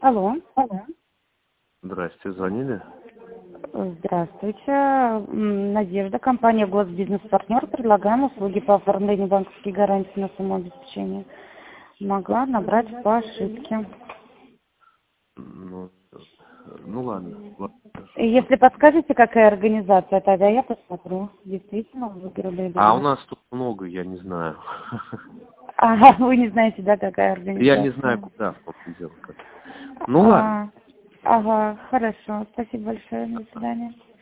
Алло. Здрасте, звонили? Здравствуйте. Надежда, компания Госбизнес-партнер. Предлагаем услуги по оформлению банковских гарантий на самообеспечение. Могла набрать по ошибке. Ну ладно. Если подскажете, какая организация, тогда я посмотрю. Действительно, выберу А у или нас тут много, я не знаю. Ага, вы не знаете, да, какая организация? Я не знаю, куда в том дело. Ну ладно. Ага, хорошо. Спасибо большое. До свидания.